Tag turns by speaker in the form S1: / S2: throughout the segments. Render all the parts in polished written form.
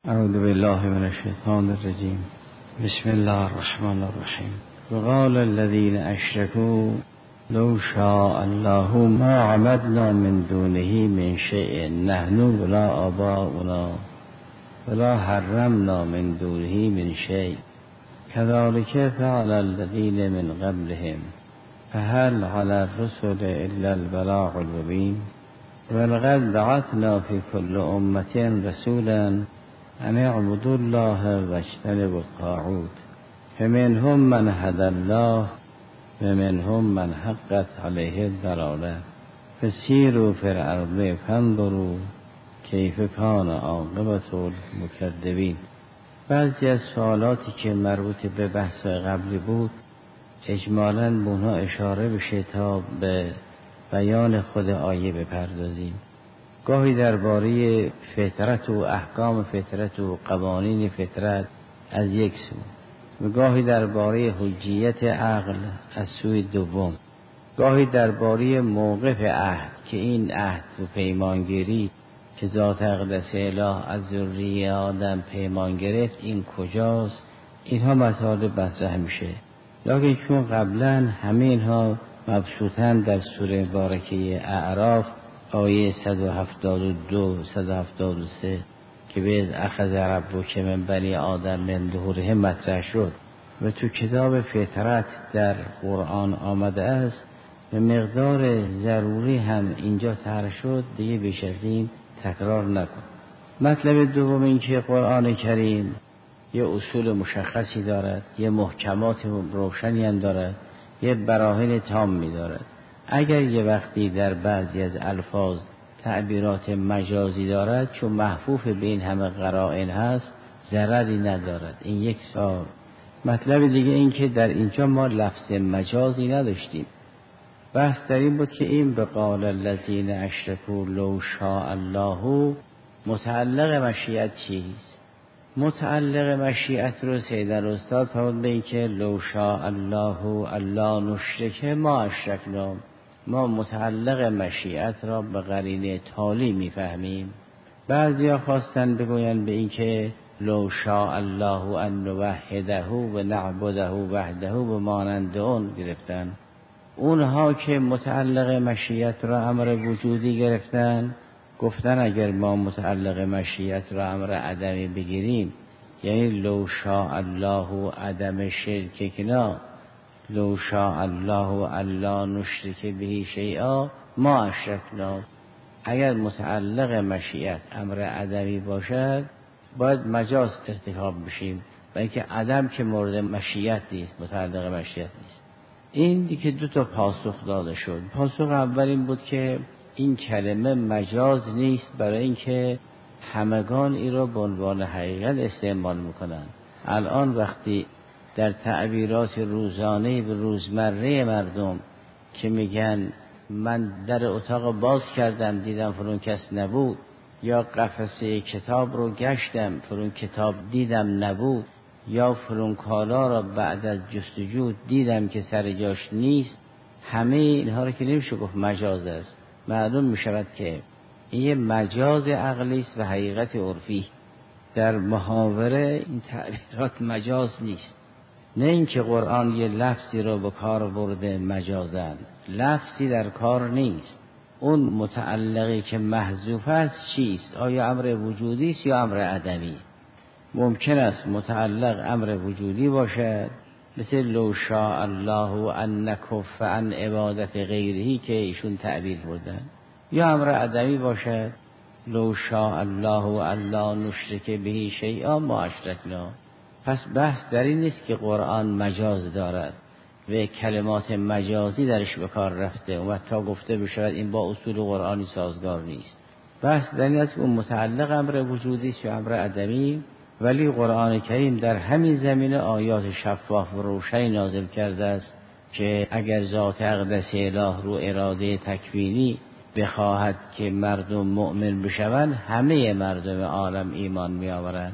S1: اعوذ بالله من الشیطان الرجیم. بسم الله الرحمن الرحیم. وقال الذين اشركوا لو شاء الله ما عبدنا من دونه من شيء نحن ولا آباؤنا ولا حرمنا من دونه من شيء كذلك فعل الذين من قبلهم فهل على الرسل إلا البلاغ المبين ولقد بعثنا في كل أمة رسولا أن اعبدوا الله واجتنبوا الطاغوت فمنهم من هدى الله ومنهم من حقت عليه الضلالة فسيروا في الأرض فانظروا کیف کان عاقبة المکذبین. بعضی از سوالاتی که مربوط به بحث قبلی بود اجمالاً به اونها اشاره بشه تا به بیان خود آیه بپردازیم. گاهی درباره فطرت و احکام فطرت و قوانین فطرت از یک سو و گاهی درباره حجیت عقل از سوی دوم، گاهی درباره موقف عهد که این عهد و پیمانگیری که ذات اقدس اله از ذریه آدم پیمان گرفت این کجاست. اینها مطالب مطرح میشه، لکن چون قبلا همه اینها مبسوطن در سوره مبارکه اعراف آیه 172 173 که به اخذ ربک من بنی آدم من ظهورهم مطرح شد و تو کتاب فطرت در قرآن آمده است و مقدار ضروری هم اینجا طرح شد، دیگه بیش از این تکرار نکن. مطلب دوم این که قرآن کریم یه اصول مشخصی دارد، یه محکمات روشنی هم دارد، یه براهین تامی دارد. اگر یه وقتی در بعضی از الفاظ تعبیرات مجازی دارد، چون محفوف به این همه قرائن هست ضرری ندارد. این یک سوال. مطلب دیگه این که در اینجا ما لفظ مجازی نداشتیم. بحث در این بود که این به قال الذین اشرکوا لو شاء الله متعلق مشیت چیست؟ متعلق مشیت رو سیدن استاد فرمود به این که لو شاء الله الا نشرک ما اشرکنا. ما متعلق مشیت را به قرینه تالی میفهمیم. بعضیا خواستن بگوین به این که لو شاء الله ان نوحده و نعبده وحده به مانند اون گرفتن. اونها که متعلق مشیت را امر وجودی گرفتن گفتن اگر ما متعلق مشیت را امر عدمی بگیریم، یعنی لو شاء الله عدم شرکنا، لو شاء الله الا نشرک به شیئا ما اشرکنا. اگر متعلق مشیت امر عدمی باشد باید مجاز ارتکاب بشیم، و اینکه عدم که مورد مشیت نیست، متعلق مشیت نیست. این دیگه دو تا پاسخ داده شد. پاسخ اول این بود که این کلمه مجاز نیست، برای اینکه همگان این را به عنوان حقیقت استعمال میکنن. الان وقتی در تعبیرات روزانه به روزمره مردم که میگن من در اتاق باز کردم دیدم فلان کس نبود، یا قفسه کتاب رو گشتم فلان کتاب دیدم نبود، یا فلان کالا را بعد از جستجو دیدم که سر جاش نیست، همه اینها رو که نمیشه گفت مجاز است. معلوم میشود که این یه مجاز عقلی است و حقیقت عرفی. در محاوره این تعبیرات مجاز نیست. نه اینکه قرآن یه لفظی رو به کار برده مجازن، لفظی در کار نیست. اون متعلقی که محذوف است چیست؟ آیا امر وجودی است یا امر عدمی؟ ممکن است متعلق امر وجودی باشد، مثل لو شاء الله ان نکف عن عبادت غیره که ایشون تعبیر بردن، یا امر عدمی باشد لو شاء الله الا نشرک به شیئا ما اشرکنا. پس بحث در این نیست که قرآن مجاز دارد و کلمات مجازی درش به کار رفته و تا گفته بشود این با اصول قرآنی سازگار نیست. بحث در این است که اون متعلق امر وجودی است یا امر عدمی. ولی قرآن کریم در همین زمینه آیات شفاف و روشنی نازل کرده است که اگر ذات اقدس اله رو اراده تکوینی بخواهد که مردم مؤمن بشوند، همه مردم عالم ایمان می آورند.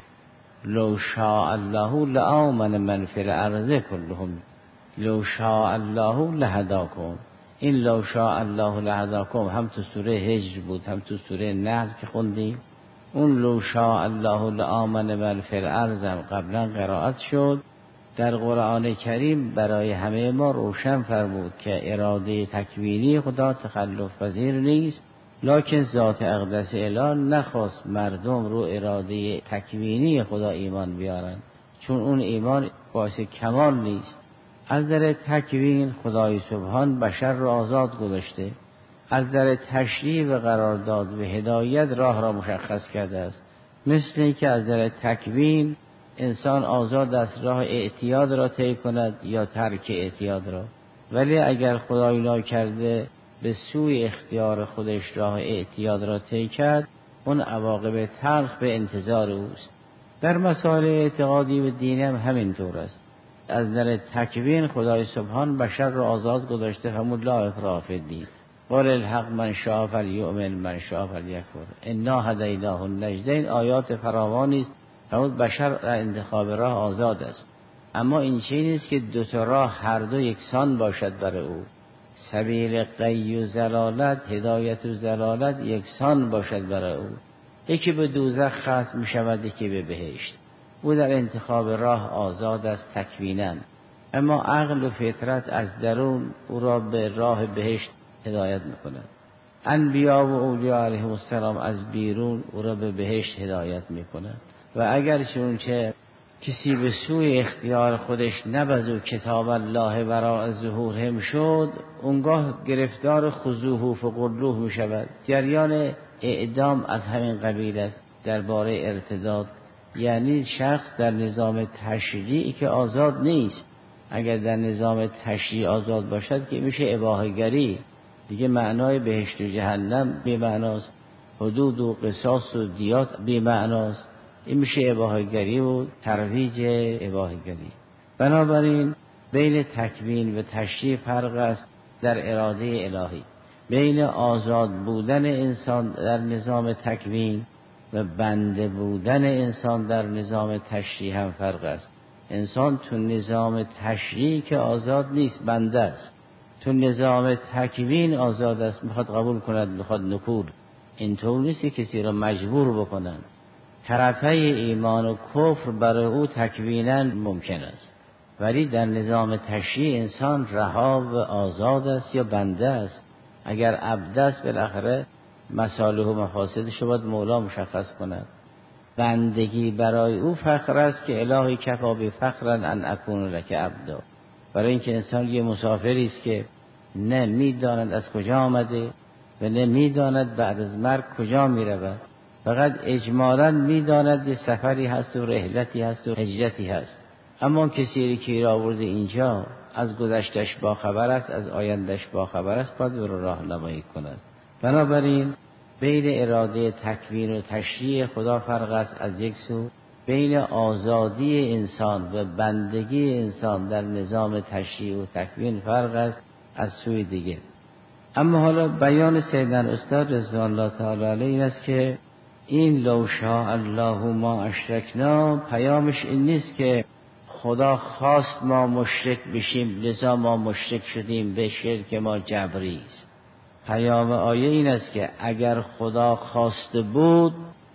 S1: لو شاء الله لآمن من فی الارض كلهم لو شاء الله لهداکم. این لو شاء الله لهداکم هم تو سوره هجر بود هم تو سوره نحل که خوندیم. اون لو شاء الله لآمن من فی الارض هم قبلا قرائت شد. در قرآن کریم برای همه ما روشن فرمود که اراده تکوینی خدا تخلف پذیر نیست، لکن ذات اقدس اله نخواست مردم رو اراده تکوینی خدا ایمان بیارن، چون اون ایمان باعث کمال نیست. از نظر تکوین خدای سبحان بشر را آزاد گذاشته، از نظر تشریع و قرارداد و هدایت راه را مشخص کرده است. مثل اینکه از نظر تکوین انسان آزاد است راه اعتیاد را طی کند یا ترک اعتیاد را، ولی اگر خدای ناکرده به سوی اختیار خودش راه اعتیاد را طی کرد، اون عواقب تلخ به انتظار اوست. در مسائل اعتقادی و دینی هم همینطور است. از نظر تکوین خدای سبحان بشر را آزاد گذاشته، همون لا اکراه فی الدین، قل الحق من شاء فلیؤمن من شاء فلیکفر انا هدیناه النجدین. آیات فراوانی است. همون بشر در انتخاب راه آزاد است، اما این چیزی نیست که دو تا راه هر دو یکسان باشد برای او. سبیل غی و ضلالت، هدایت و ضلالت یکسان باشد برای او. یکی به دوزخ ختم می شود، یکی به بهشت. او در انتخاب راه آزاد است تکویناً، اما عقل و فطرت از درون او را به راه بهشت هدایت می کند. انبیا و اولیاء علیهم السلام از بیرون او را به بهشت هدایت می کند. و اگر چونچه کسی به سوی اختیار خودش نبذ و کتاب الله وراء ظهورهم شد، اونگاه گرفتار خذوه فغلوه می شود. جریان اعدام از همین قبیل است درباره ارتداد. یعنی شخص در نظام تشریعی که آزاد نیست. اگر در نظام تشریع آزاد باشد که میشه اباحه‌گری، دیگه معنای بهشت و جهنم بی معناست، حدود و قصاص و دیات بی معناست. این میشه اباحه‌گری و ترویج اباحه‌گری. بنابراین بین تکوین و تشریع فرق است در اراده الهی. بین آزاد بودن انسان در نظام تکوین و بنده بودن انسان در نظام تشریع هم فرق است. انسان تو نظام تشریع که آزاد نیست، بنده است. تو نظام تکوین آزاد است، میخواد قبول کند، میخواد نکول. اینطور نیست که کسی را مجبور بکنن. طرفه ایمان و کفر برای او تکویناً ممکن است، ولی در نظام تشریع انسان رها و آزاد است یا بنده است. اگر عبد است بالاخره مصالح و مفاسدش رو باید مولا مشخص کند. بندگی برای او فخر است که الهی کفا بفخرا ان اکون لک عبدا. برای اینکه انسان یه مسافری است که نه میداند از کجا آمده و نه میداند بعد از مرگ کجا میرود، فقط اجمالاً میداند سفری هست و رحلتی هست و هجرتی هست. اما کسی که را آورده اینجا از گذشتش باخبر است، از آیندش باخبر است، باید او را راهنمایی کند. بنابراین بین اراده تکوین و تشریع خدا فرق است از یک سو، بین آزادی انسان و بندگی انسان در نظام تشریع و تکوین فرق است از سوی دیگه. اما حالا بیان سیدنا استاد رضوان الله تعالی علیه این است که این لو شاء الله ما اشرکنا پیامش این نیست که خدا خواست ما مشرک بشیم لذا ما مشرک شدیم، به شرک ما جبری است. پیام آیه این است که اگر خدا خواسته بود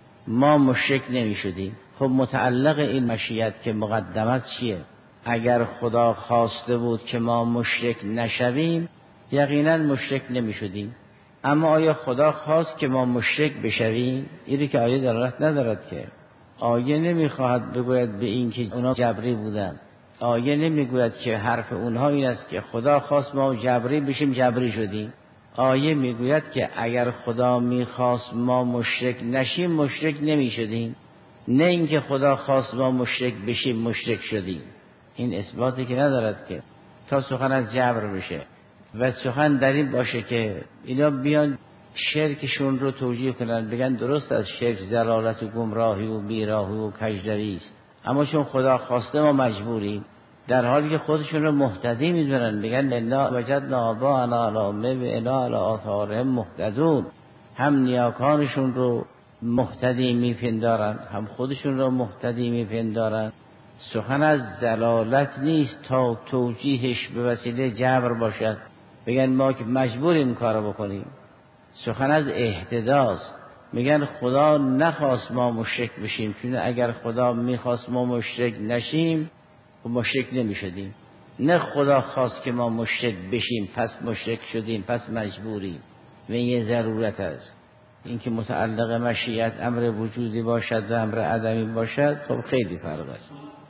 S1: ما مشرک نمی شدیم. خب متعلق این مشیت که مقدمت چیه؟ اگر خدا خواسته بود که ما مشرک نشویم یقینا مشرک نمی شدیم. اما آیا خدا خواست که ما مشرک بشویم؟ اینی که آیه دلالت ندارد. که آیه نمیخواهد بگوید به این که اونا جبری بودن. آیه نمیگوید که حرف اونها این است که خدا خواست ما جبری بشیم جبری شدیم. آیه میگوید که اگر خدا میخواست ما مشرک نشیم مشرک نمی شدیم، نه اینکه خدا خواست ما مشرک بشیم مشرک شدیم. این اثباتی که ندارد که تا سخن از جبر بشه و سخن در این باشه که اینا بیان شرکشون رو توجیه کنن، بگن درست از شرک ضلالت و گمراهی و بیراهی و کجروی است، اما چون خدا خواسته ما مجبوریم، در حالی که خودشون رو مهتدی میدونن. بگن انا وجدنا آباءنا علی امه و انا علی آثارهم مهتدون. هم نیاکانشون رو مهتدی میپندارن، هم خودشون رو مهتدی میپندارن. سخن از ضلالت نیست تا توجیهش به وسیله جبر باشد، بگن ما که مجبوریم کارو بکنیم. سخن از اهتداست. میگن خدا نخواست ما مشرک بشیم، چون اگر خدا میخواست ما مشرک نشیم خب مشرک نمیشدیم. نه خدا خواست که ما مشرک بشیم پس مشرک شدیم پس مجبوریم و این یه ضرورت است. این که متعلق مشیت امر وجودی باشد و امر عدمی باشد خب خیلی فرق است.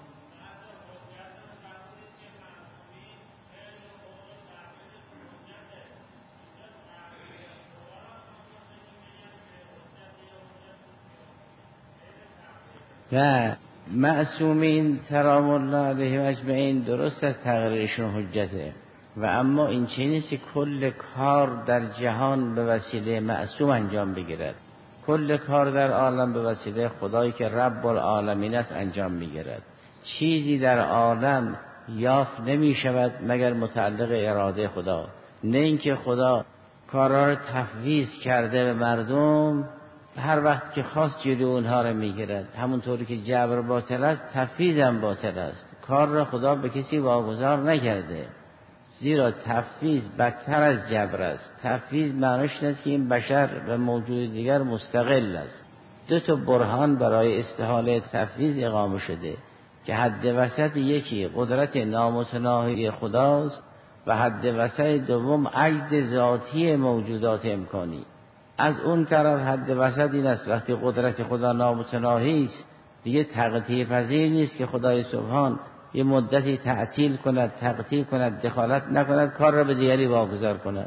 S1: و معصومین سلام الله علیهم اجمعین درست از تقریرشون حجته، و اما این چیزی نیست که کل کار در جهان به وسیله معصوم انجام بگیرد. کل کار در عالم به وسیله خدایی که رب العالمین است انجام میگیرد. چیزی در عالم یافت نمی شود مگر متعلق اراده خدا. نه اینکه خدا کارا رو تفویض کرده به مردم هر وقت که خواست جلوی اونها رو میگیرد. همونطوری که جبر باطل است تفویض هم باطل است. کار را خدا به کسی واگذار نکرده، زیرا تفویض بدتر از جبر است. تفویض معنیش است که این بشر و موجود دیگر مستقل است. دو تا برهان برای استحاله تفویض اقامه شده که حد وسط یکی قدرت نامتناهی خداست و حد وسط دوم عجز ذاتی موجودات امکانی. از اون طرف حد وسط این است وقتی قدرت خدا نامتناهی است دیگه تقطیع پذیر نیست که خدای سبحان یه مدتی تعطیل کند، تقطیع کند، دخالت نکند، کار را به دیگری واگذار کند.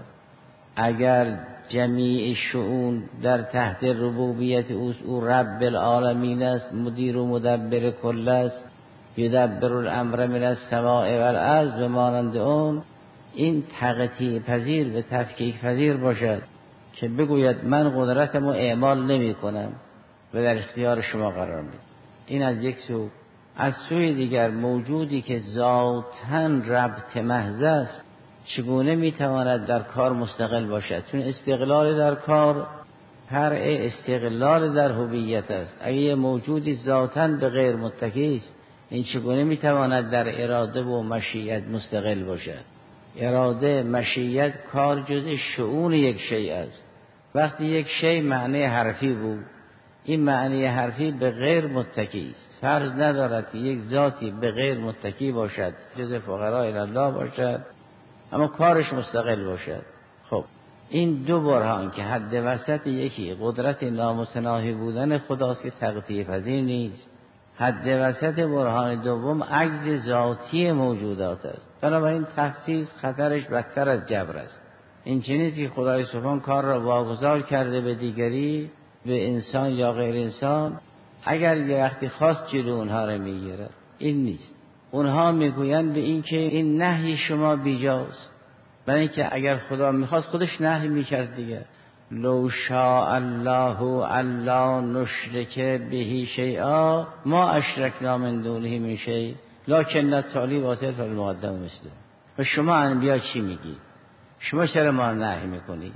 S1: اگر جمیع شؤون در تحت ربوبیت اوست، او رب العالمین است، مدیر و مدبر کل است، یدبر الامر من السماء والارض به مانند اون، این تقطیع پذیر و تفکیک پذیر باشد که بگوید من قدرتمو اعمال نمی کنم و در اختیار شما قرار میدم. این از یک سو. از سوی دیگر موجودی که ذاتاً ربط محض است چگونه میتواند در کار مستقل باشد؟ چون استقلال در کار فرع استقلال در هویت است. اگه یه موجودی ذاتاً به غیر متکی است این چگونه میتواند در اراده و مشیت مستقل باشد؟ اراده، مشیت، کار جزء شؤون یک شیء است. وقتی یک شیء معنی حرفی بود، این معنی حرفی به غیر متکی است. فرض ندارد که یک ذاتی به غیر متکی باشد، جزء فقراء الله باشد، اما کارش مستقل باشد. خب این دو برهان که حد وسط یکی قدرت نامتناهی بودن خداست که تقطیع پذیر نیست، حد وسط برهان دوم عجز ذاتی موجودات است. بنابراین تفویض خطرش بدتر از جبر است. این چنینی که خدای سبحان کار را واگذار کرده به دیگری، به انسان یا غیر انسان، اگر یه وقتی خواست جلو اونها را میگیرد. این نیست. اونها میگویند به این که این نهی شما بیجاست، برای اینکه اگر خدا میخواست خودش نهی میکرد دیگه. لو شاء الله الا نشرک به شیئا ما اشرکنا من دونه من شیء لکن التعلی باطل فالمقدم مثله. و شما انبیا چی میگید؟ شما چرا ما نهی میکنید؟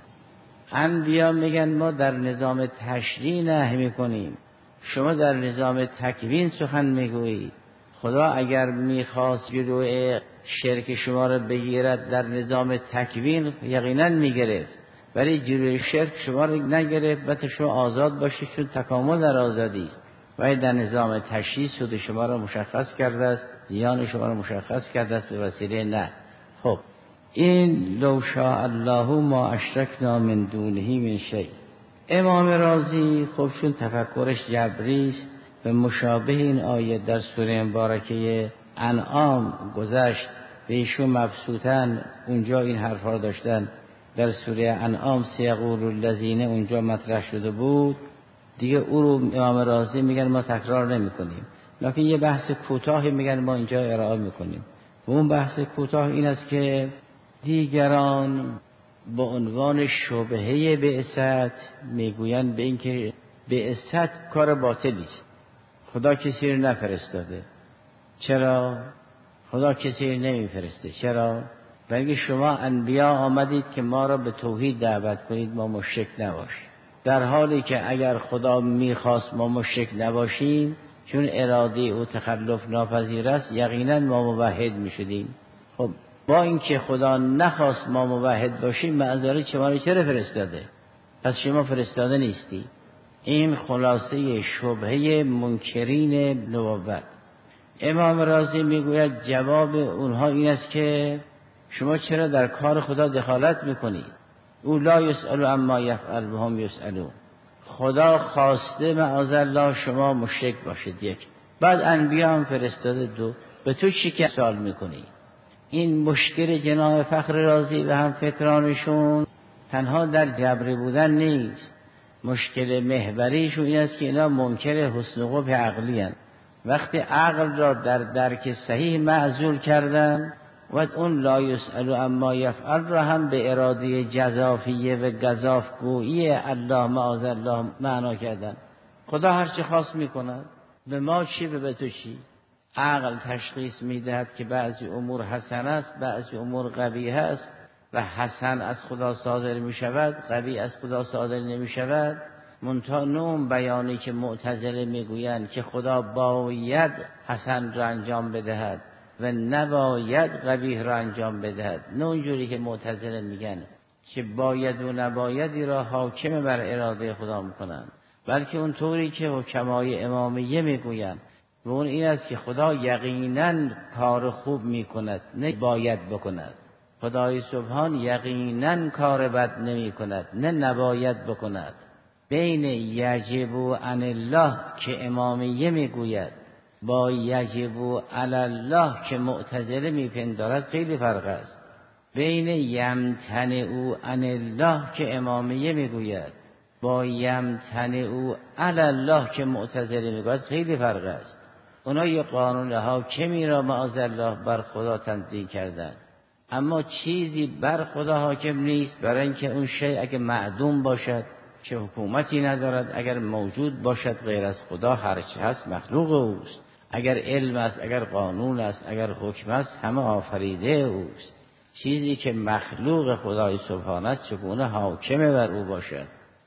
S1: انبیا میگن ما در نظام تشریع نهی میکنیم، شما در نظام تکوین سخن میگویید. خدا اگر میخواست جلوی شرک شما را بگیرد در نظام تکوین یقینا میگرفت، ولی جلوی شرک شما را نگرفت و شما آزاد باشید، چون تکامل در آزادی است. و در نظام تشریع سود شما را مشخص کرده است، زیان شما را مشخص کرده است به وسیله نه. خب این لو شاء الله ما اشرکنا من دونه من شیء. امام رازی خب چون تفکرش جبری است و مشابه این آیه در سوره مبارکه انعام گذشت و ایشون مبسوطاً اونجا این حرفا داشتن، در سوره انعام سیقول الذین اونجا مطرح شده بود دیگه. او رو امام رازی میگن ما تکرار نمی کنیم، لکن یه بحث کوتاهی میگن ما اینجا ارائه میکنیم. و اون بحث کوتاه این است که دیگران با عنوان شبهه بعثت میگویند به این که بعثت کار باطلی است، خدا کسی رو نفرستاده. چرا؟ خدا کسی رو نمیفرسته. چرا؟ بلکه شما انبیا آمدید که ما را به توحید دعوت کنید، ما مشرک نباشیم، در حالی که اگر خدا میخواست ما مشرک نباشیم چون اراده او تخلف ناپذیر است یقینا ما موحد میشدیم. خب با اینکه خدا نخواست ما موحد باشیم معذرت شما رو چرا فرستاده؟ پس شما فرستاده نیستی. این خلاصه شبهه منکرین نبوت. امام رازی میگوید جواب اونها این است که شما چرا در کار خدا دخالت میکنید؟ او لا یسأل عما یفعل و هم یسألون. خدا خواسته معاذالله شما مشرک باشید، یک. بعد انبیا هم فرستاده، دو. به تو چی که سوال میکنی؟ این مشکل جناب فخر رازی و هم فکرانشون تنها در جبری بودن نیست. مشکل محوریشون این است که اینا منکر حسن و قبح عقلی هستند. وقتی عقل را در درک صحیح معزول کردن و اون لا یسأل عما یفعل را هم به اراده جزافیه و گزافگویی الله معاذالله معنا کردن. خدا هر چی خواست میکند، به ما چی به تو چی؟ عقل تشخیص میدهد که بعضی امور حسن است، بعضی امور قبیح است و حسن از خدا صادر میشود، قبیح از خدا صادر نمیشود. منتها نوع بیانی که معتزله میگویند که خدا باید حسن را انجام بدهد و نباید قبیح را انجام بدهد، نه اونجوری که معتزله میگن که باید و نبایدی را حاکم بر اراده خدا میکنند، بلکه اون طوری که حکمای امامیه میگویند و اون این است که خدا یقینا کار خوب میکند، نه باید بکند. خدای سبحان یقینا کار بد نمی کند، نه نباید بکند. بین یجب عن الله که امامیه میگوید با یجب علی الله که معتزله میپندارد خیلی فرق است. بین یمتنع عن الله که امامیه میگوید با یمتنع علی الله که معتزله میگوید خیلی فرق است. اونا یه قانون حاکمی را معاذالله بر خدا تنزیل کردند، اما چیزی بر خدا حاکم نیست، برای اینکه اون شیء اگه معدوم باشد که حکومتی ندارد، اگر موجود باشد غیر از خدا هر چه هست مخلوق اوست. اگر علم است، اگر قانون است، اگر حکم است، همه آفریده اوست. چیزی که مخلوق خدای سبحانه است چگونه حاکم بر او باشد؟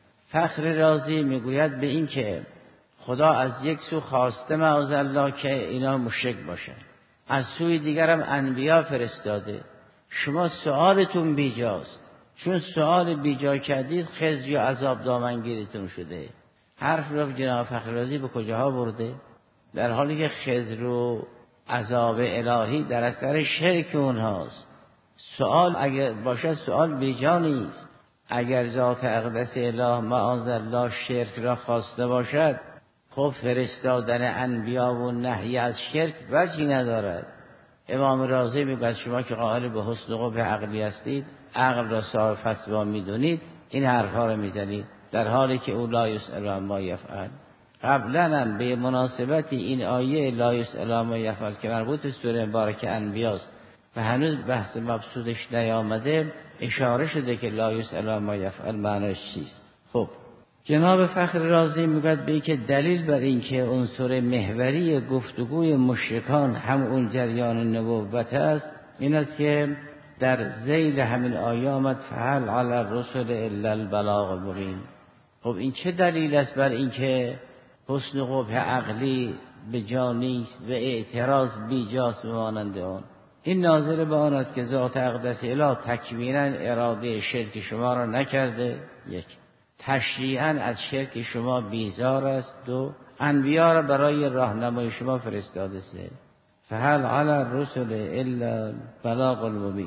S1: فخر رازی میگوید به این که خدا از یک سو خواسته معاذالله که اینا مشرک باشن، از سوی دیگر هم انبیا فرستاده. شما سوالتون بیجاست، چون سوال بیجا کردید خزی و عذاب دامنگیرتون شده. حرف رو جناب فخر رازی به کجاها برده؟ در حالی که خزر و عذاب الهی در اثر شرک اونهاست. سوال اگر باشد سوال بیجا نیست. اگر ذات اقدس اله معاذالله شرک را خواسته باشد، خب فرستادن انبیا و نهی از شرک وجهی ندارد. امام رازی میگوید شما که قائل به حسن و قبح عقلی هستید، عقل را صاحب فتوا میدونید، این حرفها را میزنید، در حالی که او لا یسأل عما یفعل. قبلا هم به مناسبت این آیه لا یسأل عما یفعل که مربوط به سوره مبارکه انبیاست و هنوز بحث مبسوطش نیامده، اشاره شده که لا یسأل عما یفعل معنیش چیست. خب جناب فخر رازی میگوید به این که دلیل بر این که عنصر محوری گفتگوی مشرکان هم اون جریان نبوت است این است که در ذیل همین آیه آمد فهل علی الرسل الا البلاغ المبین. خب این چه دلیل است بر این که حسن و قبح عقلی به جا نیست و اعتراض بیجاست مانند آن؟ این ناظر به آن است که ذات اقدس اله تکمیلا اراده شرک شما را نکرده، یک. تشریعاً از شرک شما بیزار است، دو. انبیا را برای راهنمای شما فرستاده، سه. فهل علی الرسل الا البلاغ المبین.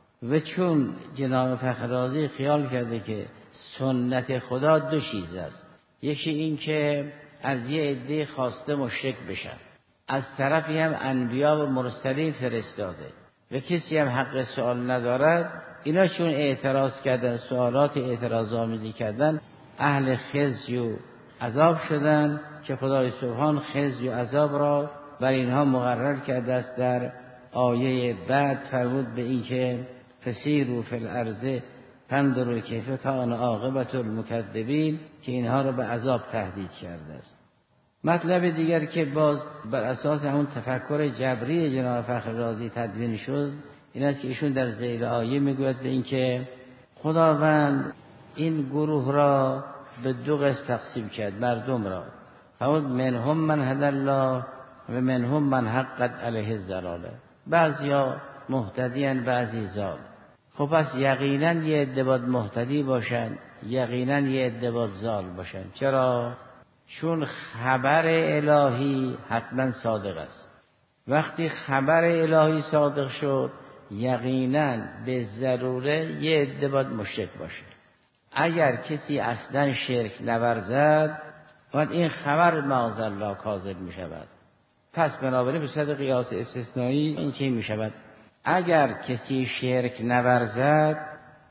S1: و چون جناب فخر رازی خیال کرده که سنت خدا دو چیز است، یکی این که از یه عده خواسته مشرک بشن، از طرفی هم انبیا و مرسلین فرستاده و کسی هم حق سوال ندارد. اینا چون اعتراض کردن، سوالات اعتراض‌آمیزی کردن، اهل خزی و عذاب شدن که خدای سبحان خزی و عذاب را بر اینها مقرر کرده است. در آیه بعد فرمود به این که فسیروا فی الارض فانظروا کیف کان عاقبة المکذبین، که اینها را به عذاب تهدید کرده است. مطلب دیگر که باز بر اساس همون تفکر جبری جناب فخر رازی تدوین شد این است که ایشون در ذیل آیه میگوید به این که خداوند این گروه را به دو قسم تقسیم کرد، مردم را. فرمود منهم من هدی الله و منهم من حقت علیه الضلاله. بعضیا مهتدیان، بعضی ضال. خب پس یقینا یه عده باید مهتدی باشند یقینا یه عده باید ضال باشن. چرا؟ چون خبر الهی حتما صادق است. وقتی خبر الهی صادق شد یقینا به ضروره یه عده باید مشرک باشه. اگر کسی اصلا شرک نورزد باید این خبر معاذالله کاذب می شود. پس بنابراین به صورت قیاس استثنایی این چه می شود؟ اگر کسی شرک نورزد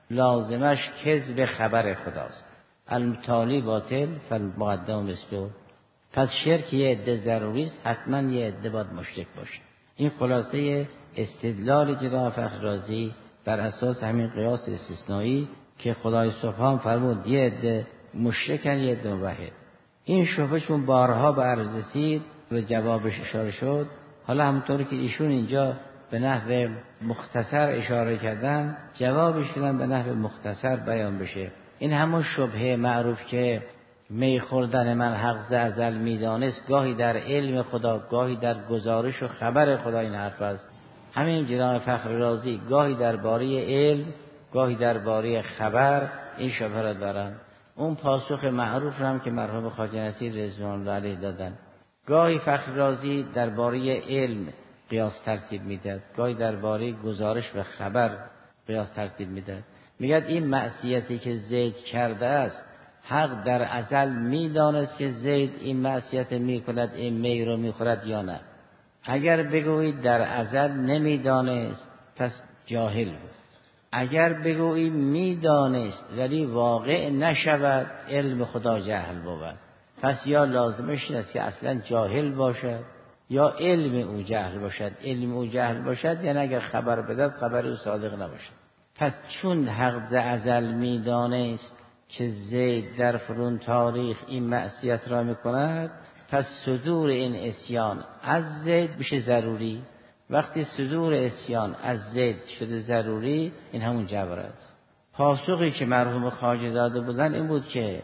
S1: لازمش کذب خبر خداست. المتالی باطل فالمقدم مثله. پس شرک یه عده ضروری است، حتما یه عده باید مشرک باشه. این خلاصه استدلال جناب فخر رازی بر اساس همین قیاس استثنایی که خدای سبحان فرمود یه عده مشرکن یه عده موحد. این شبهه چون بارها به عرض رسید و جوابش اشاره شد، حالا همونطوری که ایشون اینجا به نحو مختصر اشاره کردن جوابش بدن به نحو مختصر بیان بشه. این همون شبهه معروف که می خوردن من حق ز ازل میدانست، گاهی در علم خدا گاهی در گزارش و خبر خدا این حرف است. همین جناب فخر رازی گاهی درباره علم گاهی درباره خبر این شبهه را دارن. اون پاسخ معروف هم که مرحوم خواجه نصیر رضوان الله علیه دادن. گاهی فخر رازی درباره علم قیاس ترتیب میداد، گاهی درباره گزارش و خبر قیاس ترتیب میداد. میگه این معصیتی که زید کرده است حق در ازل میدانست که زید این معصیت میکند، این می رو میخورد یا نه. اگر بگویید در ازل نمیدانست پس جاهل بود. اگر بگویی میدانست ولی واقع نشود علم خدا جهل بود. پس یا لازمش است که اصلا جاهل باشد یا علم او جهل باشد. علم او جهل باشد یعنی اگر خبر بدهد خبر او صادق نباشد. پس چون حق ز ازل میدانست که زید در فرون تاریخ این معصیت را میکند، پس صدور این عصیان از زید میشه ضروری. وقتی صدور عصیان از زید شده ضروری این همون جبر است. پاسخی که مرحوم خواجه داده بودن این بود که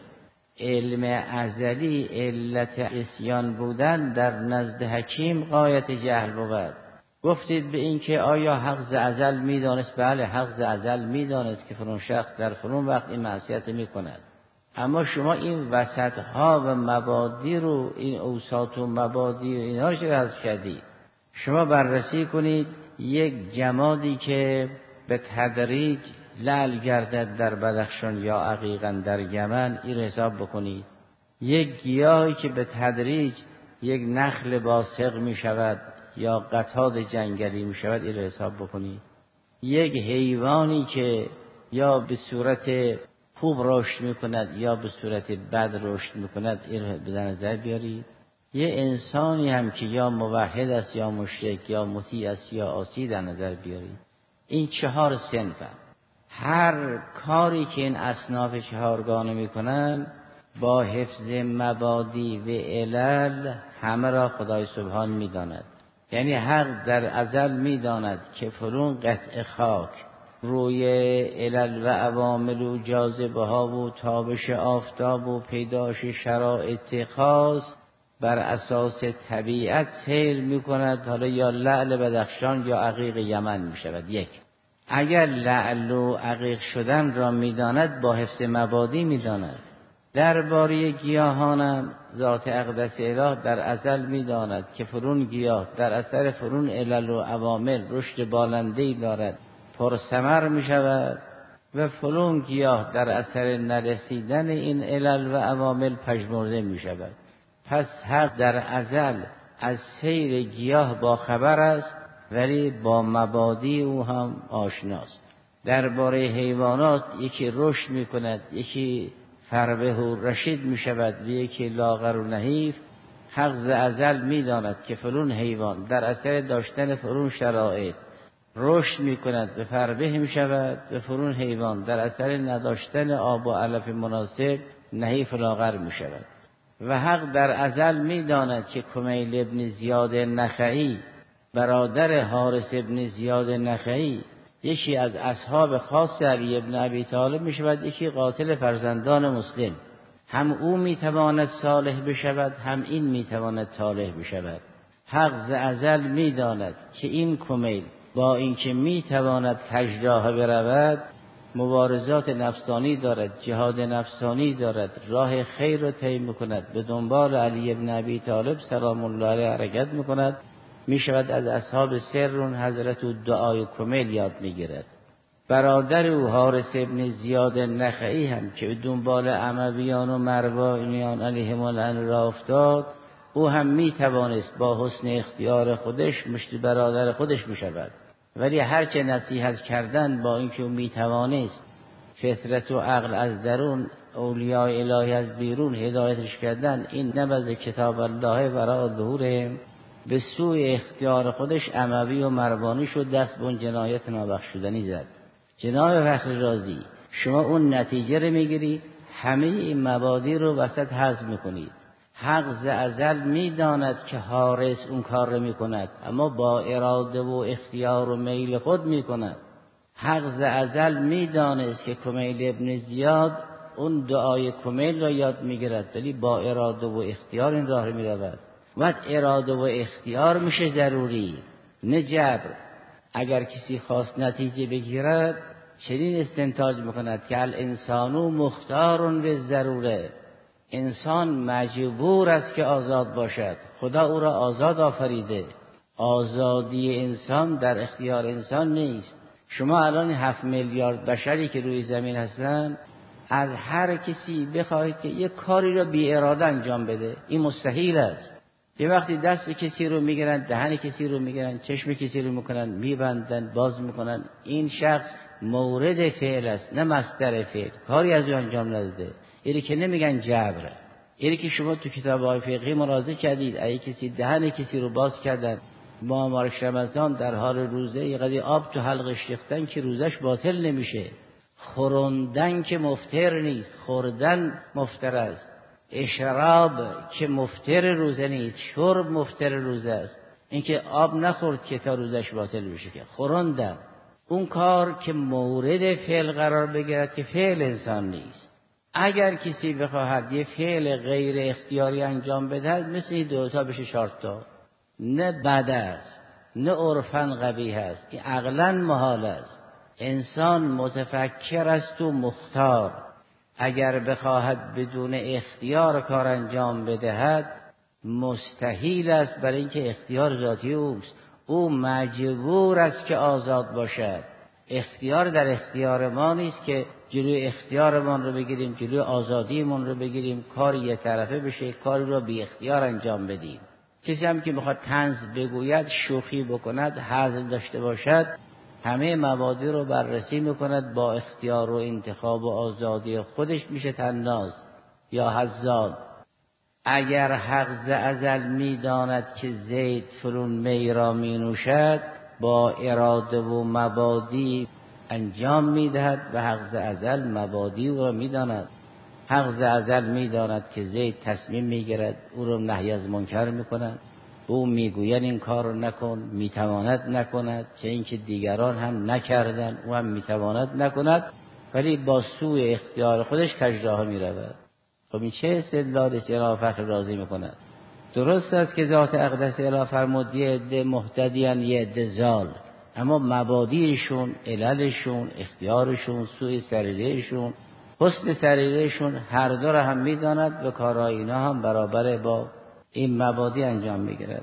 S1: علم ازلی علت عصیان بودن در نزد حکیم غایت جهل بود. گفتید به این که آیا حق ز ازل میدانست؟ بله حق ز ازل میدانست که فرون شخص در فرون وقت این معصیت میکند. اما شما این وسط ها و مبادی رو، این اوساط و مبادی و اینها رو چرا حذف کردید؟ شما بررسی کنید یک جمادی که به تدریج لعل گردد در بدخشان یا عقیقا در یمن، این حساب بکنید. یک گیاهی که به تدریج یک نخل باسق می شود یا قطاد جنگلی می شود، این حساب بکنید. یک حیوانی که یا به صورت خوب رشد می کند یا به صورت بد رشد می کند، این به نظر بیارید. یه انسانی هم که یا موحد است یا مشرک یا مطیع است یا عاصی در نظر بیارید. این 4 صنف هر کاری که این اصناف 4گانه میکنن با حفظ مبادی و علل همه را خدای سبحان میداند. یعنی حق در ازل میداند که فرون قطع خاک روی علل و عوامل و جاذبه ها و تابش آفتاب و پیداش شرایط خاص بر اساس طبیعت سیر میکند. حالا یا لعل بدخشان یا عقیق یمن میشود. یک، اگر لعل و عقیق شدن را میداند با حفظ مبادی میداند. درباره گیاهانم ذات اقدس اله در ازل میداند که فرون گیاه در اثر فرون علل و عوامل رشد بالنده‌ای دارد، پرثمر میشود و فرون گیاه در اثر نرسیدن این علل و عوامل پژمرده میشود. پس حق در ازل از سیر گیاه با خبر است ولی با مبادی او هم آشناست. درباره حیوانات یکی رشد میکند، یکی فربه و رشید میشود و یکی لاغر و نحیف. حق ز ازل میداند که فلون حیوان در اثر داشتن فرون شرایط رشد میکند و فربه میشود و فرون حیوان در اثر نداشتن آب و علف مناسب نحیف و لاغر میشود. و حق در ازل میداند که کمیل ابن زیاد نخعی برادر حارث ابن زیاد نخعی یکی از اصحاب خاص علی ابن ابی طالب می شود، یکی قاتل فرزندان مسلم. هم او می تواند صالح بشود هم این می تواند طالح بشود. حق ز ازل می داند که این کمیل با اینکه می تواند کژراه برود مبارزات نفسانی دارد، جهاد نفسانی دارد، راه خیر را طی می‌کند، به دنبال علی بن ابی طالب سلام الله علیه حرکت می‌کند، می‌شود از اصحاب سر حضرت دعای کمیل یاد می‌گیرد. برادر او حارث ابن زیاد نخعی هم که به دنبال امویان و مروانیان علیهم العن را افتاد، او هم می‌توانست با حسن اختیار خودش مشت برادر خودش می‌شود، ولی هرچه نصیحت کردن با اینکه او می‌توانست فطرت و عقل از درون، اولیاء الهی از بیرون هدایتش کردن، این نبض کتاب الله برای ظهورهم به سوی اختیار خودش اموی و مروانی شد، دست به اون جنایت نابخشودنی زد. جناب فخر رازی، شما اون نتیجه رو میگیرید، همه این مبادی رو وسط حذف میکنید. حق ز ازل میداند که حارس اون کار رو میکند، اما با اراده و اختیار و میل خود میکند. حق ز ازل میدانست که کمیل ابن زیاد اون دعای کمیل را یاد میگیرد، ولی با اراده و اختیار این راه رو میرود. وقت اراده و اختیار میشه ضروری، نه جبر. اگر کسی خواست نتیجه بگیرد چنین استنتاج میکند که الانسانو مختارون به ضروره، انسان مجبور است که آزاد باشد، خدا او را آزاد آفریده، آزادی انسان در اختیار انسان نیست. شما الان 7 میلیارد بشری که روی زمین هستن، از هر کسی بخواهید که یک کاری را بی اراده انجام بده، این مستحیل است. یه وقتی دست کسی رو میگیرن، دهن کسی رو میگیرن، چشم کسی رو میکنن، میبندن، باز میکنن، این شخص مورد فعل است نه مصدر فعل، کاری از او انجام نداده. اینی که نمیگن جبره. اینی که شما تو کتاب‌های فقهی مراجعه کردید، اگه کسی دهن کسی رو باز کردن ما مبارک رمضان در حال روزه یه قدری آب تو حلقش ریختن که روزش باطل نمیشه. خوردن که مفطر نیست، خوردن مفطر است. اشراب که مفطر روزه نیست، شرب مفطر روزه است. اینکه آب نخورد که تا روزش باطل بشه، که خوردن اون کار که مورد فعل قرار بگیرد که فعل انسان نیست. اگر کسی بخواهد یه فعل غیر اختیاری انجام بدهد، مثل این دوتا بشه 4 تا، نه بد است نه عرفاً قبیح است، این عقلاً محال است. انسان متفکر است و مختار، اگر بخواهد بدون اختیار کار انجام بدهد مستحیل است، برای اینکه اختیار ذاتی اوست. او مجبور است که آزاد باشد. اختیار در اختیار ما نیست که جلوی اختیارمان رو بگیریم، جلوی آزادیمون رو بگیریم، کاری یه طرفه بشه، کاری رو بی اختیار انجام بدیم. کسی هم که میخواد طنز بگوید، شوخی بکند، هزل داشته باشد، همه مبادی رو بررسی میکند، با اختیار و انتخاب و آزادی خودش میشه طناز یا هزال. اگر حق ز ازل میداند که زید فلون می را می نوشد، با اراده و مبادی انجام میدهد و حق ز ازل مبادی او را میداند. حق ز ازل میداند که زید تصمیم میگیرد، او را نهی از منکر میکند، او میگوید این کار رو نکن، میتواند نکند، چه اینکه دیگران هم نکردن او هم میتواند نکند، ولی با سوی اختیار خودش کجراه میرود. خب این چه استدلال جناب فخر رازی میکند؟ درست است که ذات اقدس اله فرمود یه عده مهتدیان یه عده ضال، اما مبادیشون، عللشون، اختیارشون، سوی سریرهشون، حسن سریرهشون هر دو را هم میداند و کارهای اینا هم برابر با این مبادی انجام میگیرد.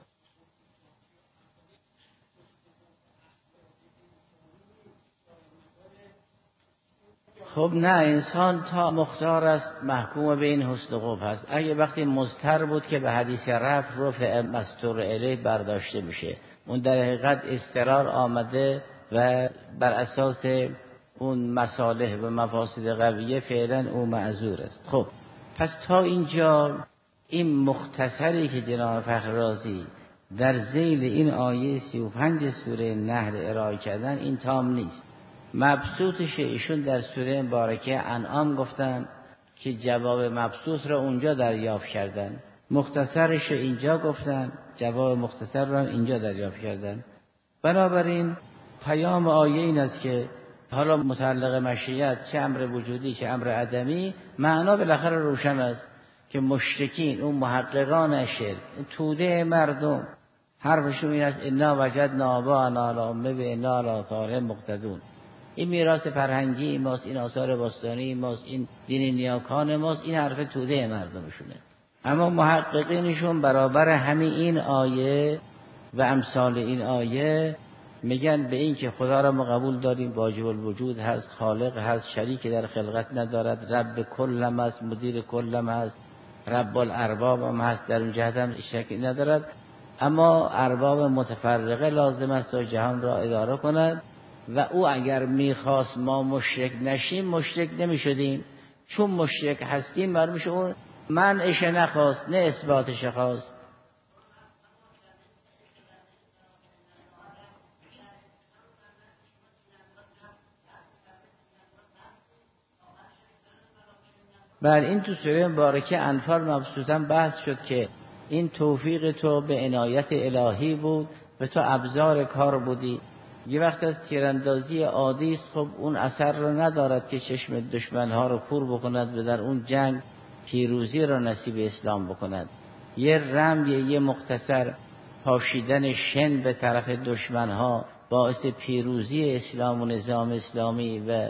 S1: خب نه، انسان تا مختار است محکوم به این حسن خوب هست. اگه وقتی مضطر بود که به حدیث رفع مستور الیه برداشته میشه، اون در حقیقت اضطرار آمده و بر اساس اون مصالح و مفاسد قویه فعلا او معذور است. خب پس تا اینجا این مختصری که جناب فخر رازی در ذیل این آیه 35 سوره نحل ارائه کردن این تام نیست. مبسوطش ایشون در سوره مبارکه انعام گفتن که جواب مبسوط را اونجا دریافت کردن، مختصرش اینجا گفتن، جواب مختصر را اینجا دریافت کردن. بنابراین پیام آیه این است که حالا متعلق مشیت چه امر وجودی چه امر عدمی، معنا بالاخره روشن است که مشرکین، اون محققان شرک، توده مردم، حرفشون این است انا وجدنا آباءنا علی امه و انا علی آثارهم مقتدون.
S2: این میراث فرهنگی ماست، این آثار باستانی ماست، این دین نیاکان ماست، این حرف توده مردمشونه. اما محققینشون برابر همین این آیه و امثال این آیه میگن به این که خدا را ما قبول داریم، واجب الوجود هست، خالق هست، شریک در خلقت ندارد، رب کلم هست، مدیر کلم هست، رب الارباب هم هست، در اون جهت هم شکی ندارد. اما ارباب متفرقه لازم است تا جهان را اداره کند و او اگر میخواست ما مشرک نشیم مشرک نمیشدیم، چون مشرک هستیم معلوم میشه اون منعش نخواست نه اثباتش خواست. بله این تو سوره مبارکه انفال مبسوطاً بحث شد که این توفیق تو به عنایت الهی بود و تو ابزار کار بودی. یه وقت از تیراندازی عادی است، خب اون اثر رو ندارد که چشم دشمنها رو کور بکند و در اون جنگ پیروزی را نصیب اسلام بکند. یه رمی یه مختصر پاشیدن شن به طرف دشمنها باعث پیروزی اسلام و نظام اسلامی و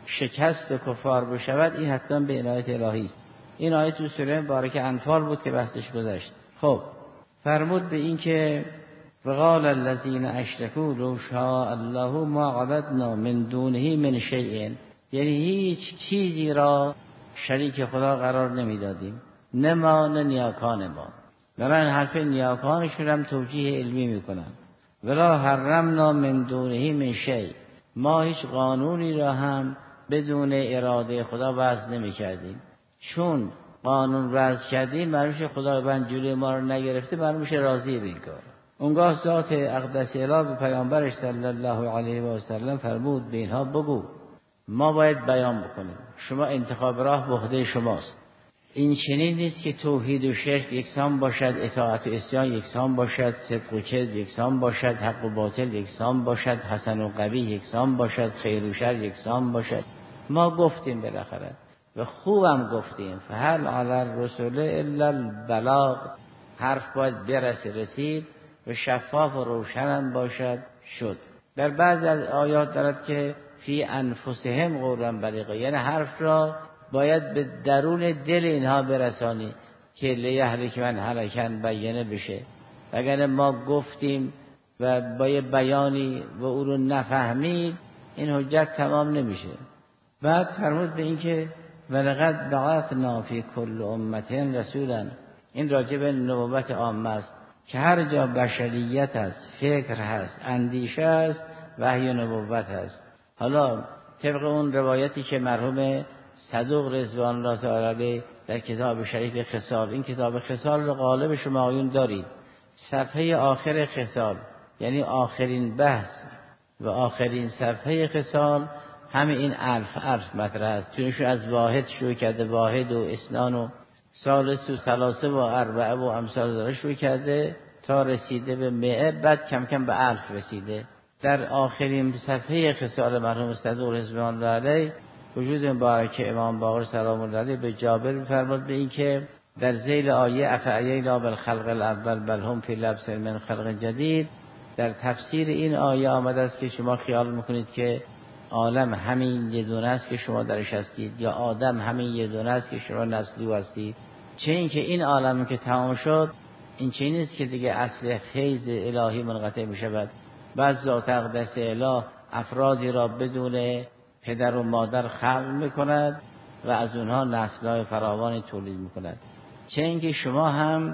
S2: شکست کفار بشود، این حتما به عنایت الهی است. این آیه تو سوره مبارکه انفال بود که بحثش گذشت. خب فرمود به این که وقال الذين اشركوا لو شاء الله ما عبدنا من دونه من شيء، یعنی هیچ چیزی را شریک خدا قرار نمیدادیم، نه ما نه نیاکان ما. من حرف نیاکانشون هم توجیه علمی میکنم. ولا حرمنا من دونه من شيء، ما هیچ قانونی را هم بدون اراده خدا وضع نمی کردیم. چون قانون وضع کردیم معلومه خدا بند جلوی ما رو نگرفته، معلومه راضی به این کار. اونگاه ذات اقدس اله به پیامبرش صلی الله علیه و سلم فرمود به اینها بگو ما باید بیان بکنیم، شما انتخاب راه به عهده شماست. این چنین نیست که توحید و شرک یکسان باشد، اطاعت و عصیان یکسان باشد، صدق و کذب یکسان باشد، حق و باطل یکسان باشد، حسن و قبیح یکسان باشد، خیر و شر یکسان باشد. ما گفتیم بالاخره و خوبم گفتیم فهل علی الرسول الا البلاغ، حرف باید برسه رسید و شفاف و روشن باشد شد. در بعض از آیات دارد که فی انفسهم قولا بلیغا، یعنی حرف را باید به درون دل اینها برسانی که لیهلک من هلکن بیانه بشه. اگر ما گفتیم و با یه بیانی و او رو نفهمید این حجت تمام نمیشه. بعد فرمود به این که ولقد بعثنا فی کل امت رسولا، این راجع به نبوت عامه است که هر جا بشریت هست، فکر هست، اندیشه هست، وحی و نبوت هست. حالا طبق اون روایتی که مرحوم صدوق رضوان الله تعالی علیه در کتاب شریف خصال، این کتاب خصال رو غالب شما آیون دارید، صفحه آخر خصال یعنی آخرین بحث و آخرین صفحه خصال همه این الف مطرح است. چونشون از واحد شروع کرده، واحد و اثنان و ثالث و ثلاثه و اربعه و امثال داره شروع کرده تا رسیده به مئه، بعد کم کم به الف رسیده. در آخرین صفحه خصال مرحوم صدوق رضوان الله علیه وجود مبارک امام باقر سلام الله علیه به جابر فرمود به این که در ذیل آیه افعینا بالخلق الاول بل هم فی لبس من خلق جدید، در تفسیر این آیه آمده است که شما خیال میکنید که عالم همین یه دونه است که شما درش هستید، یا آدم همین یه دونه است که شما نسلی هستید. چه این که این عالم که تمام شد این چه نیست که دیگه اصل فیض الهی منقطع می شود. بعد ذات اقدس اله افرادی را بدون پدر و مادر خلق می کند و از اونها نسل‌های فراوانی تولید می کند. چه این که شما هم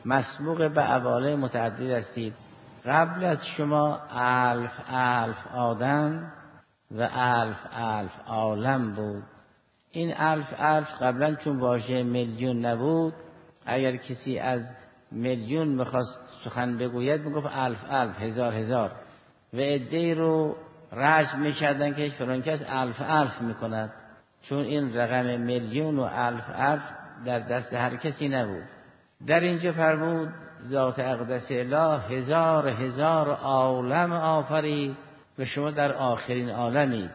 S2: مسبوق به اواله متعدد هستید. قبل از شما الف آدم و الف عالم بود. این الف قبلا چون واژه میلیون نبود، اگر کسی از میلیون میخواست سخن بگوید میگفت الف هزار و عده‌ای رو رجم میکردن که فلان کس الف میکند، چون این رقم میلیون و الف در دست هر کسی نبود. در اینجا فرمود ذات اقدس اله هزار عالم آفرید و شما در آخرین عالمید.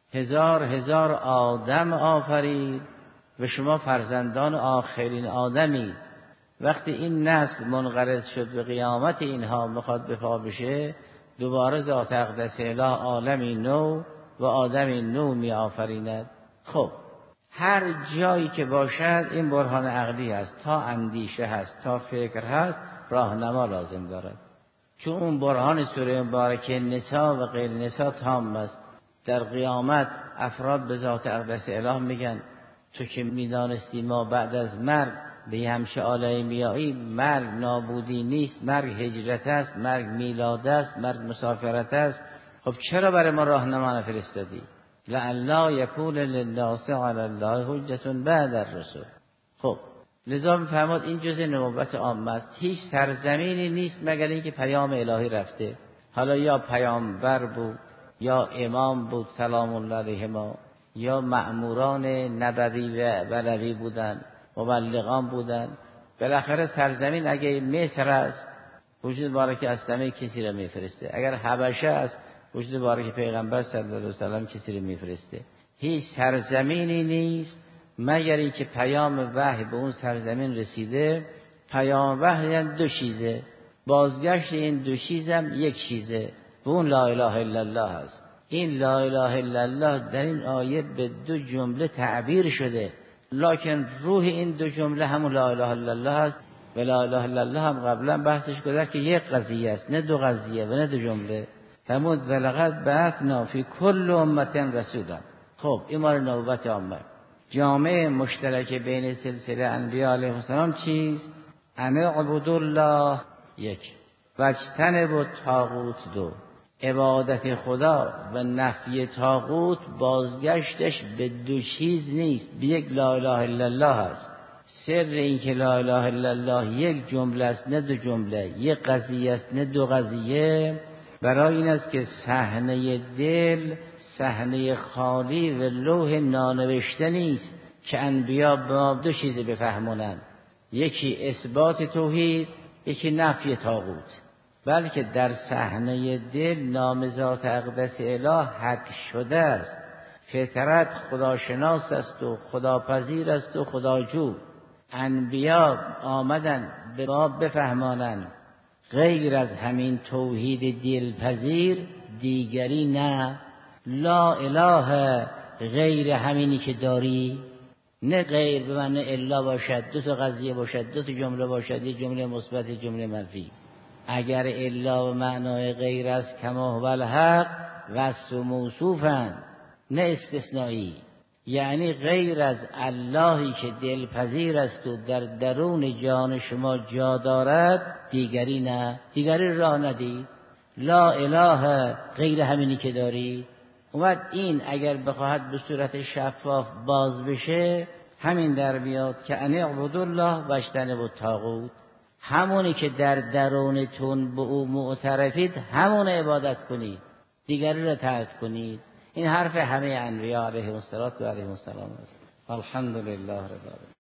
S2: هزار آدم آفرید و شما فرزندان آخرین آدمید. وقتی این نسل منقرض شد به قیامت اینها میخواد به پا بشه، دوباره ذات اقدس اله عالمی نو و آدمی نو می آفریند. خب هر جایی که باشد این برهان عقلی هست، تا اندیشه هست، تا فکر هست، راهنما لازم دارد. چون اون برهان سوره مبارکه نساء و غیر نساء تام است. در قیامت افراد به ذات اقدس اله میگن تو که میدانستی ما بعد از مرگ به همشه عالم میایی، مرگ نابودی نیست، مرگ هجرت است، مرگ میلاد است، مرگ مسافرت است، خب چرا برای ما راهنما نفرستادی؟ لعل یکون للناس علی الله حجة بعد الرسل. خب لذا میفرماد این جزء نبوت عامه است. هیچ سرزمینی نیست مگر اینکه پیام الهی رفته، حالا یا پیامبر بود یا امام بود سلام الله علیهما، یا مأموران نبوی و ولوی بودن، مبلغان بودن. بالاخره سرزمین اگه مصر است وجود بارک اسلامه کسی را میفرسته، اگر حبشه است وجود بارک پیغمبر صلی الله علیه و سلم کسی را میفرسته. هیچ سرزمینی نیست مگر اینکه پیام وحی به اون سرزمین رسیده. پیام وحی یعنی دو چیزه، بازگشت این دو چیزم یک چیزه، و اون لا اله الا الله است. این لا اله الا الله در این آیه به دو جمله تعبیر شده، لکن روح این دو جمله همون لا اله الا الله است. و لا اله الا الله هم قبلا بحثش گذشت که یک قضیه است، نه دو قضیه و نه دو جمله. فرمود ولقد بعثنا فی کل امة رسولا. خب این مال نبوت عامه. جامعه مشترک بین سلسله انبیاء علیهم السلام چیست؟ ان اعبدوا الله یک، واجتنبوا الطاغوت دو. عبادت خدا و نفی طاغوت بازگشتش به دو چیز نیست، به یک لا اله الا الله است. سر این که لا اله الا الله یک جمله است نه دو جمله، یک قضیه است نه دو قضیه، برای این است که صحنه دل صحنه خالی و لوح نانوشته نیست که انبیا به ما دو چیز بفهمونند، یکی اثبات توحید، یکی نفی طاغوت، بلکه در صحنه دل نام ذات اقدس اله حک شده است. فطرت خداشناس است و خداپذیر است و خداجو. انبیا آمدن به ما بفهمانند غیر از همین توحید دلپذیر دیگری نه. لا اله غیر همینی که داری، نه غیر به معنی الا باشد، دو تا قضیه باشد، دو تا جمله باشد، یک جمله مثبت یک جمله منفی. اگر الا به معنای غیر است کما هو الحق وصف موصوفن نه استثنایی، یعنی غیر از اللهی که دلپذیر است و در درون جان شما جا دارد دیگری نه، دیگری راه ندید. لا اله غیر همینی که داری. اومد این اگر بخواهد به صورت شفاف باز بشه همین در بیاد که ان اعبدوا الله واجتنبوا الطاغوت، همونی که در درونتون به او معترفید همون عبادت کنید، دیگری را ترک کنید. این حرف همه انبیا علیهم السلام است. الحمدلله رب العالمین.